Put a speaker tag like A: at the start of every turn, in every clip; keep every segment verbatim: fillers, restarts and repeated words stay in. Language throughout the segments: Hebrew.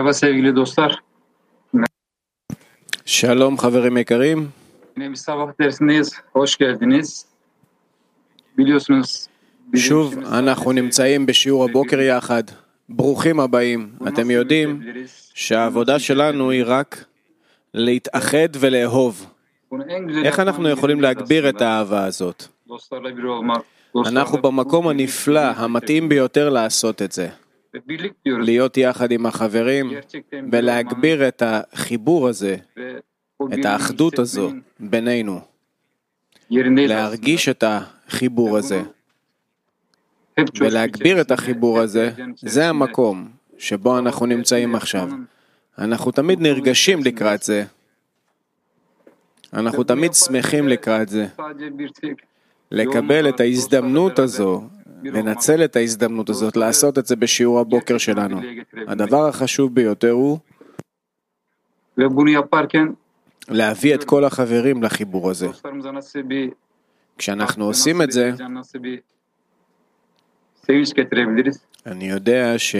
A: Merhaba sevgili dostlar.
B: שלום חברים יקרים,
A: Yine bir sabah dersindeyiz. Hoş geldiniz. Biliyorsunuz bizim
B: שוב
A: işimiz
B: אנחנו
A: sadece
B: נמצאים בשיעור הבוקר יחד. ברוכים הבאים.
A: bunu
B: אתם
A: nasıl
B: יודעים
A: büyütebiliriz?
B: שהעבודה שלנו היא רק להתאחד ולאהוב.
A: Bunu en güzel
B: איך אנחנו
A: yapmanın
B: יכולים
A: yerindeyiz
B: להגביר את
A: aslında.
B: האהבה הזאת?
A: Dostlarla bir olmak,
B: אנחנו
A: dostlarla
B: במקום
A: bu birlik-
B: הנפלא,
A: birlik
B: המתאים ביותר לעשות את זה.
A: ve birlik diyoruz.
B: להיות יחד עם החברים
A: Gerçekten bir olmanın
B: ולהגביר את החיבור הזה,
A: ve o
B: את
A: birliği
B: האחדות הזו
A: hissetmenin
B: בינינו.
A: yerindeyiz
B: להרגיש
A: aslında.
B: את החיבור הזה
A: Hep coşku
B: ולהגביר את
A: içerisinde,
B: החיבור
A: hep
B: הזה,
A: heyecan
B: זה
A: içerisinde.
B: המקום שבו אנחנו נמצאים עכשיו. אנחנו תמיד נרגשים לקראת זה. אנחנו תמיד שמחים לקראת זה.
A: Sadece bir tek
B: לקבל את ההזדמנות הזו, לנצל את ההזדמנות הזאת, לעשות את זה בשיעור הבוקר שלנו. הדבר החשוב ביותר הוא
A: ve bunu yaparken
B: להביא את כל החברים לחיבור הזה.
A: dostlarımıza nasıl bir
B: כשאנחנו
A: nasıl
B: עושים
A: bir
B: את זה,
A: heyecan, nasıl bir sevinç getirebiliriz.
B: אני יודע ש...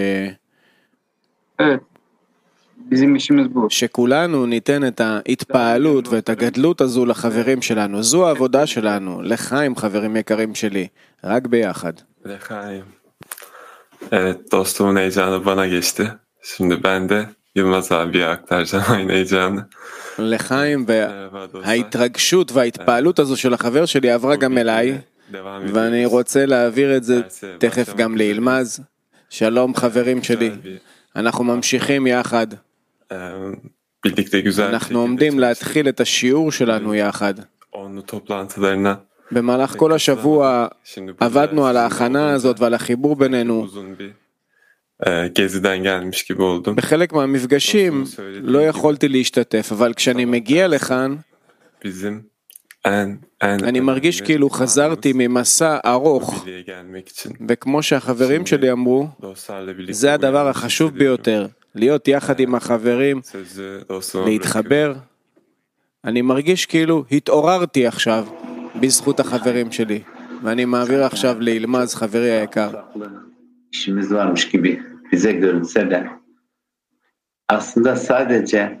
A: Evet. Bizim işimiz bu.
B: שכולנו ניתן את ההתפעלות ואת הגדלות הזו לחברים שלנו. זו העבודה שלנו, לחיים חברים יקרים שלי, רק ביחד.
C: Lekaim. Evet, dostumun heyecanı bana geçti. Şimdi ben de Yılmaz abiye aktaracağım aynı heyecanı.
B: לחיים,
C: Merhaba dostlar.
B: וההתרגשות וההתפעלות הזו של החבר שלי עברה גם אליי,
C: Devam
B: ואני
C: ediyoruz.
B: רוצה להעביר את זה תכף גם לילמז. שלום חברים שלי, אנחנו ממשיכים יחד.
C: Ee, Birlikte güzel bir
B: אנחנו
C: şekilde
B: עומדים
C: çalıştık.
B: להתחיל את השיעור שלנו יחד.
C: Onlu toplantılarına
B: במהלך כל השבוע
C: şimdi burada
B: עבדנו על
C: sizinle
B: ההכנה
C: olunca
B: הזאת ועל החיבור בינינו.
C: uzun bir e, geziden gelmiş gibi oldum.
B: בחלק מהמפגשים לא יכולתי להשתתף, אבל כשאני מגיע לכאן,
C: Bizim en en
B: אני מרגיש כאילו חזרתי ממסע ארוך,
C: birliğe gelmek için
B: וכמו שהחברים שלי אמרו,
C: dostlarla birlikte
B: זה הדבר
C: uyanmış
B: החשוב
C: hissediyorum.
B: ביותר, להיות יחד עם החברים,
C: Sözü dostuma bırakıyorum.
B: להתחבר. אני מרגיש כאילו התעוררתי עכשיו בזכות החברים שלי, ואני מעביר עכשיו לילמז, חברי היקר.
D: işimiz varmış gibi bize görünse de aslında sadece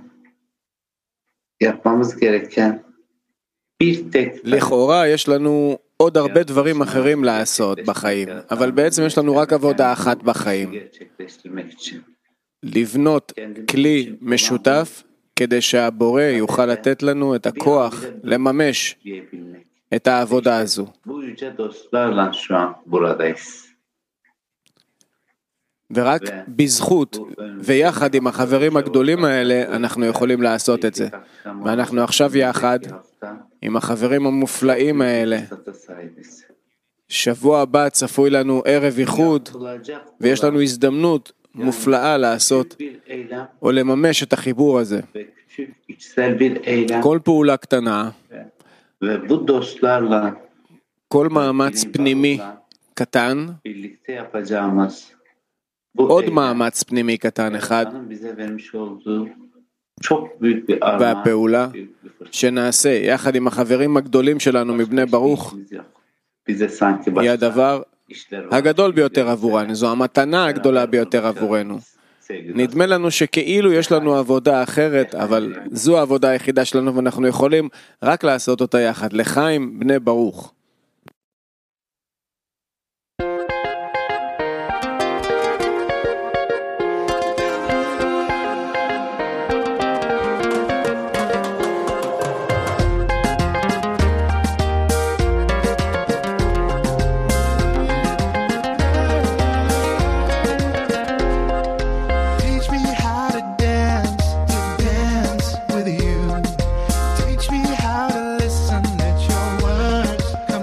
D: yapmamız gereken bir tek
B: לכאורה יש לנו עוד הרבה דברים אחרים לעשות בחיים, אבל בעצם יש לנו רק עבודה אחת בחיים,
D: gerçekleştirmek için.
B: לבנות כלי משותף כדי שהבורא יוכל לתת לנו את הכוח לממש
D: Diyebilmek.
B: את העבודה הזו.
D: Bu yüce dostlarla şu an buradayız.
B: ורק בזכות ויחד עם החברים הגדולים האלה אנחנו יכולים לעשות את זה. ואנחנו עכשיו יחד עם החברים המופלאים האלה. שבוע הבא צפוי לנו ערב איחוד, ויש לנו הזדמנות מופלאה לעשות או לממש את החיבור הזה.
D: İçsel bir eylem
B: כל פעולה קטנה,
D: ve bu dostlarla
B: כל מאמץ פנימי קטן,
D: birlikte yapacağımız bu
B: עוד
D: eylem,
B: מאמץ פנימי קטן אחד,
D: Allah'ın bize vermiş olduğu çok büyük bir armağan,
B: והפעולה
D: büyük bir fırsat.
B: שנעשה יחד עם החברים הגדולים שלנו מבני ברוך,
D: Bize sanki
B: היא
D: başka
B: הדבר
D: işler var.
B: הגדול ביותר עבורנו, זו המתנה הגדולה ביותר עבורנו. נדמה לנו שכאילו יש לנו עבודה אחרת, אבל זו העבודה היחידה שלנו ואנחנו יכולים רק לעשות אותה יחד. לחיים בני ברוך.
E: Teach me how to dance, to dance with you. Teach me how to listen, let your words come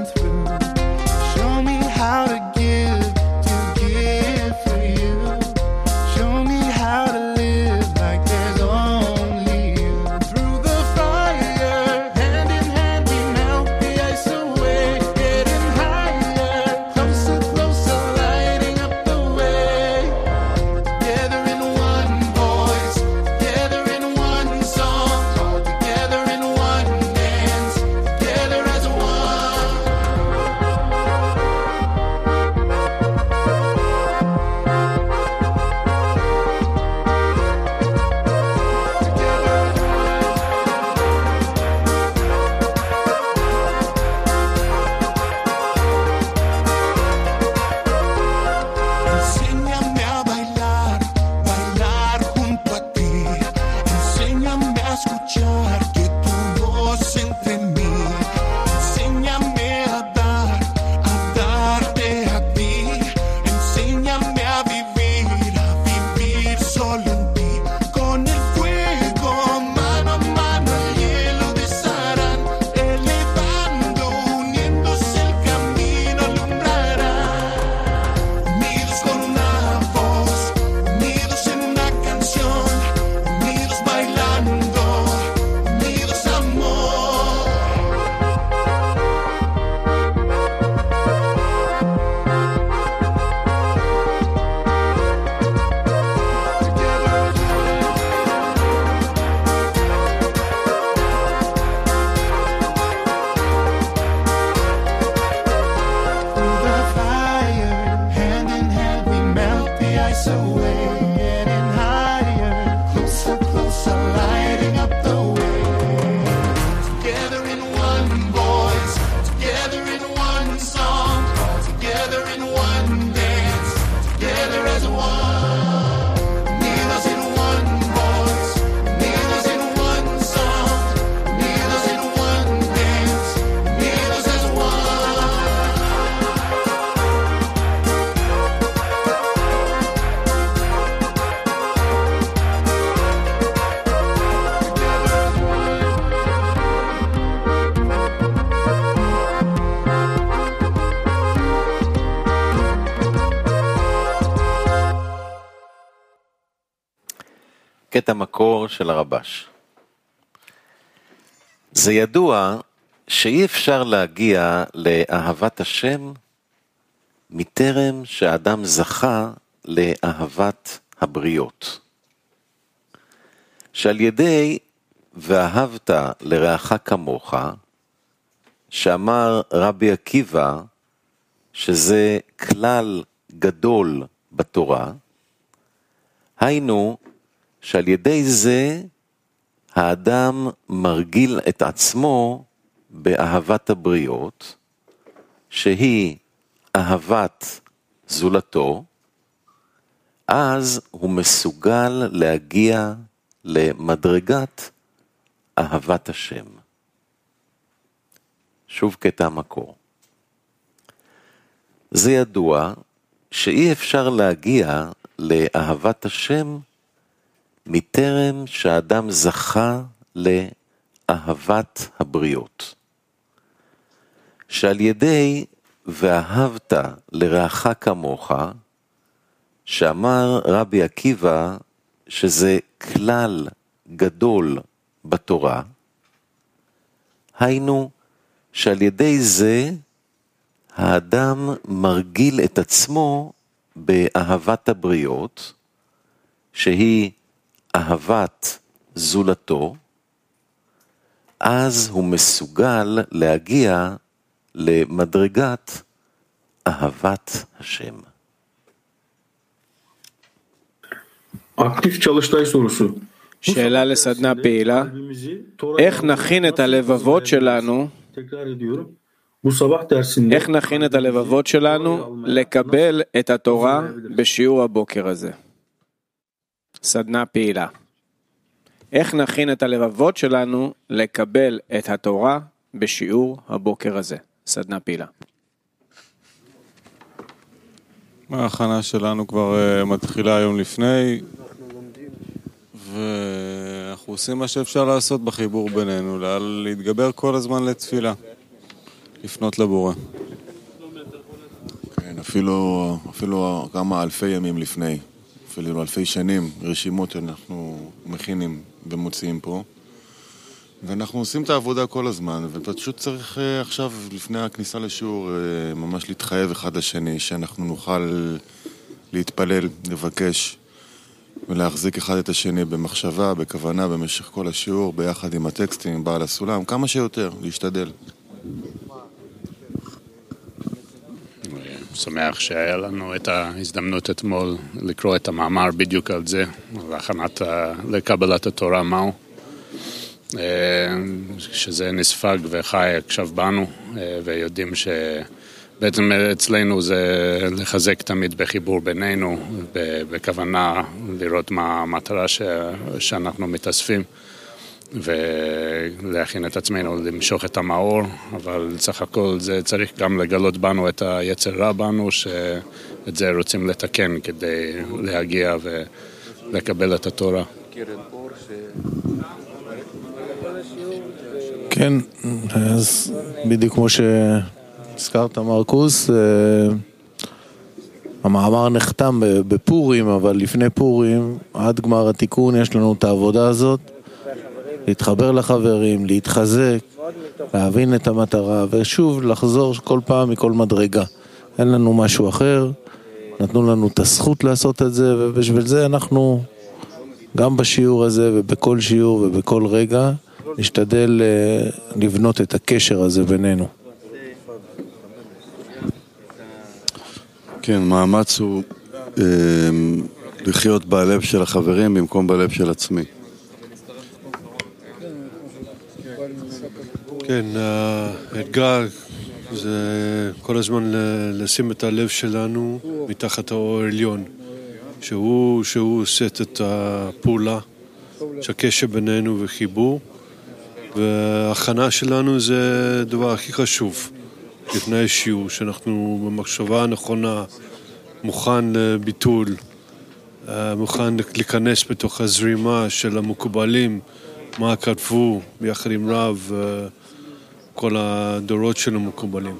E: escuchar que tu voz entre mí. Enséñame a dar, a darte a ti. Enséñame a vivir, a vivir solo en ti. Con el fuego, mano a mano, el hielo desharán. Elevando, uniéndose el camino alumbrará. Unidos con una voz, unidos en una canción, unidos bailando, unidos amor. Through the fire, hand in hand we melt the ice away. Getting higher, closer, closer, lighting up the way. Together in one voice, together in one song, together in one dance, together as one. Unidos in one voice, unidos in one song, unidos in one dance, unidos as one.
F: קטע מקור של הרבש. זה ידוע שאי אפשר להגיע לאהבת השם מטרם שהאדם זכה לאהבת הבריות. שעל ידי ואהבת לרעך כמוך, שאמר רבי עקיבא שזה כלל גדול בתורה, היינו שעל ידי זה האדם מרגיל את עצמו באהבת הבריות, שהיא אהבת זולתו, אז הוא מסוגל להגיע למדרגת אהבת השם. שוב קטע המקור. זה ידוע שאי אפשר להגיע לאהבת השם מטרם שהאדם זכה לאהבת הבריות. שעל ידי ואהבת לרעך כמוך, שאמר רבי עקיבא שזה כלל גדול בתורה, היינו שעל ידי זה האדם מרגיל את עצמו באהבת הבריות, שהיא אהבת זולתו, אז הוא מסוגל להגיע למדרגת אהבת השם.
G: Aktif çalıştay sorusu.
B: שאלה לסדנה פעילה, איך נכין את הלבבות שלנו, איך נכין את הלבבות שלנו לקבל את התורה בשיעור הבוקר הזה. סדנה פעילה. איך נכין את הלבבות שלנו לקבל את התורה בשיעור הבוקר הזה. סדנה פעילה.
H: ההכנה שלנו כבר מתחילה היום לפני, ואנחנו עושים מה שאפשר לעשות בחיבור בינינו, להתגבר כל הזמן לתפילה, לפנות לבורא.
I: כן, אפילו, אפילו כמה אלפי ימים לפני, אפילו אלפי שנים, רשימות שאנחנו מכינים ומוציאים פה, ואנחנו עושים את העבודה כל הזמן, ופשוט צריך עכשיו, לפני הכניסה לשיעור, ממש להתחייב אחד לשני, שאנחנו נוכל להתפלל, לבקש, ולהחזיק אחד את השני במחשבה, בכוונה, במשך כל השיעור, ביחד עם הטקסטים, עם בעל הסולם, כמה שיותר, להשתדל.
J: שמח שהיה לנו את ההזדמנות אתמול לקרוא את המאמר בדיוק על זה, להכנת לקבלת התורה מהו, שזה נספג וחי עכשיו בנו, ויודעים ש... בעצם אצלנו זה לחזק תמיד בחיבור בינינו, בכוונה לראות מה המטרה ש... שאנחנו מתאספים. ולהכין את עצמנו למשוך את המאור, אבל סך הכל זה צריך גם לגלות בנו את היצר רע בנו, שאת זה רוצים לתקן כדי להגיע ולקבל את התורה.
K: כן, אז בדיוק כמו שהזכרת מרקוס, המאמר נחתם בפורים, אבל לפני פורים, עד גמר התיקון יש לנו את העבודה הזאת, להתחבר לחברים, להתחזק, להבין את המטרה, ושוב לחזור כל פעם מכל מדרגה. אין לנו משהו אחר, נתנו לנו את הזכות לעשות את זה, ובשביל זה אנחנו, גם בשיעור הזה ובכל שיעור ובכל רגע, נשתדל לבנות את הקשר הזה בינינו.
L: כן, מאמץ הוא אה, לחיות בלב של החברים במקום בלב של עצמי.
M: כן, האתגר זה כל הזמן לשים את הלב שלנו מתחת האור העליון, שהוא, שהוא עושה את הפעולה, שהקשר בינינו וחיבור, וההכנה שלנו זה הדבר הכי חשוב לפני השיעור, שאנחנו במחשבה הנכונה, מוכן לביטול, מוכן להיכנס בתוך הזרימה של המקובלים, מה כתבו ביחד עם רב, כל הדורות של המקובלים.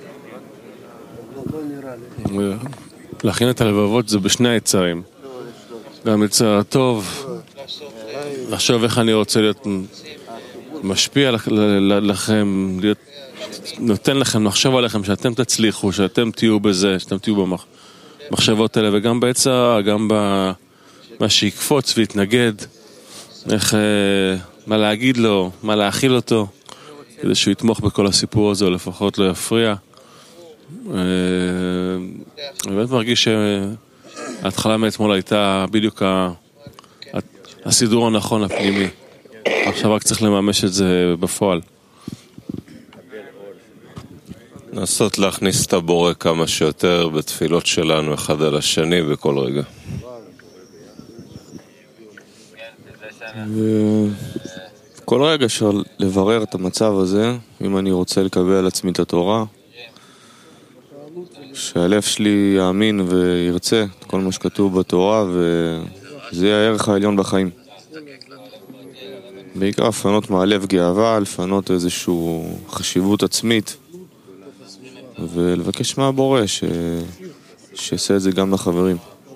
N: להכין את הלבבות זה בשני היצרים, גם יצר הטוב, לחשוב איך אני רוצה להיות משפיע לכם, להיות, נותן לכם, לחשוב עליכם, שאתם תצליחו, שאתם תהיו בזה, שאתם תהיו במחשבות האלה, וגם ביצר, גם במה שיקפוץ ויתנגד, איך, מה להגיד לו, מה להאכיל אותו, כדי שהוא יתמוך בכל הסיפור הזה, או לפחות לא יפריע. אני באמת מרגיש שההתחלה מאתמול הייתה בדיוק הסידור הנכון הפנימי. עכשיו רק צריך לממש את זה בפועל.
C: לנסות להכניס את הבורא כמה שיותר בתפילות שלנו אחד על השני בכל רגע.
O: כל רגע אפשר לברר את המצב הזה, אם אני רוצה לקבל על עצמי את התורה, שהלב שלי יאמין וירצה את כל מה שכתוב בתורה, וזה יהיה הערך העליון בחיים. בעיקר לפנות מהלב גאווה, לפנות איזושהי חשיבות עצמית, ולבקש מהבורא ש... שיעשה את זה גם לחברים.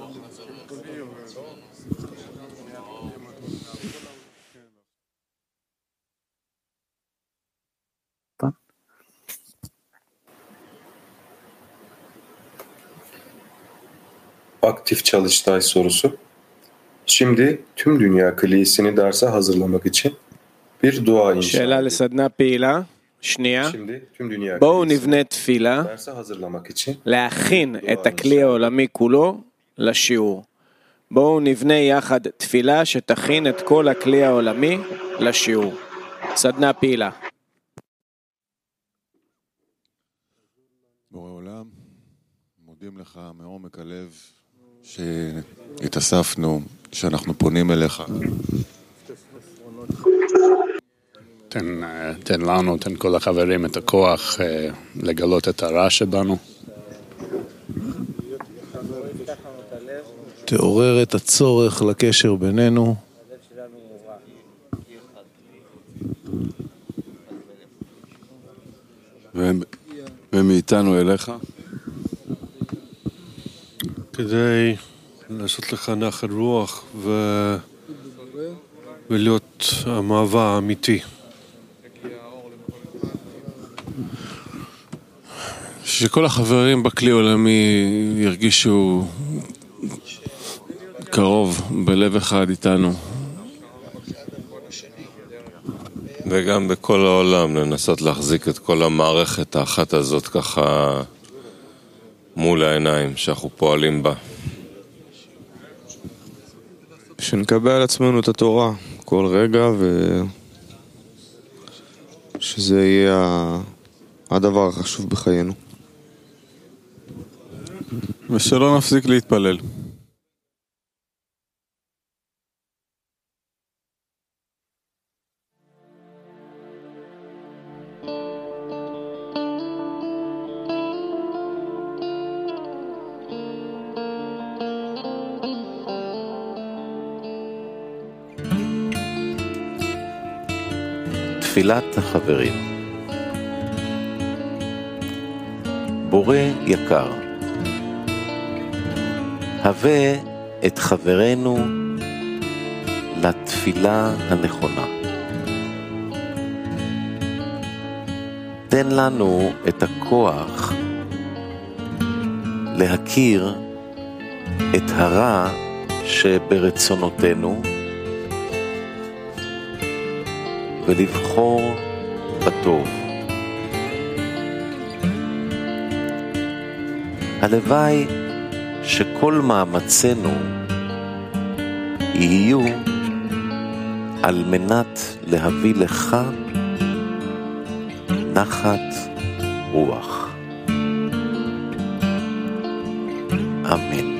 P: Aktif çalıştay sorusu. Şimdi tüm dünya kilisini derse hazırlamak için bir dua inşa.
B: שאלה לסדנה פעילה. שנייה. בואו נבנה תפילה להכין את הכלי העולמי כולו לשיעור. בואו נבנה יחד תפילה שתכין את כל הכלי העולמי לשיעור. סדנה פעילה.
I: בורא עולם, מודים לך מעומק הלב שהתאספנו, שאנחנו פונים אליך.
J: תן, תן לנו, תן כל החברים את הכוח לגלות את הרע שבנו.
K: תעורר את הצורך לקשר בינינו.
L: ומאיתנו אליך.
M: כדי לעשות לך נחת רוח ו... ולהיות המעבר האמיתי.
N: שכל החברים בכלי עולמי ירגישו קרוב בלב אחד איתנו.
C: וגם בכל העולם לנסות להחזיק את כל המערכת האחת הזאת ככה מול העיניים שאנחנו פועלים בה.
O: שנקבל על עצמנו את התורה כל רגע, ושזה יהיה הדבר החשוב בחיינו.
H: ושלא נפסיק להתפלל.
F: תפילת החברים. בורא יקר, הווה את חברנו לתפילה הנכונה. תן לנו את הכוח להכיר את הרע שברצונותינו ולבחור בטוב. הלוואי שכל מאמצינו יהיו על מנת להביא לך נחת רוח. אמן.